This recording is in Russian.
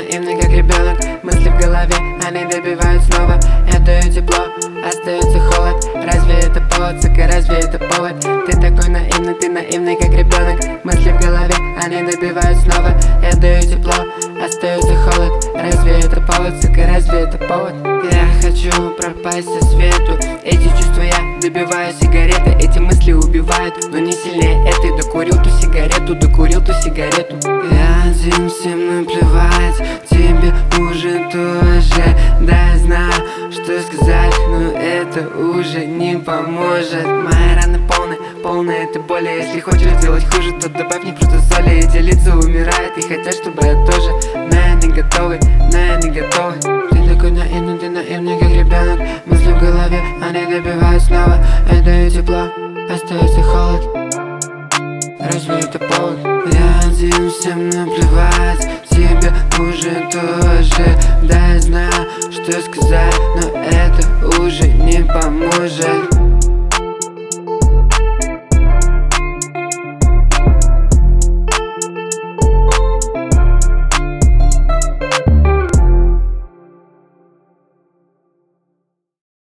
наивный, как ребенок. Мысли в голове, они добивают снова. Я даю тепло, остается холод. Разве это повод, сука, разве это повод? Ты такой наивный, ты наивный, как ребенок. Мысли в голове, они добивают снова. Я даю тепло, остается холод. Разве это повод, сука, разве это повод? Я хочу пропасть со свету. Эти чувства я добиваю сигареты. Эти мысли убивают, но не сильнее этой. Докурил ту сигарету, докурил ту сигарету. Я один, всем наплевать, тебе уже тоже. Да, я знаю, что сказать, но это уже не поможет. Мои раны полные этой боли. Если хочешь сделать хуже, то добавь мне просто соли. Эти лица умирают и хотят, чтобы я тоже. Но я не готовый, но я не готовый. Ты такой наивный, ты наивный, как ребенок. Мысли в голове, они добивают снова. Я даю тепло, остается холод. Разве это повод? Я один, всем наплевать, тебе уже тоже. Да, я знаю, что сказать, но это уже не поможет.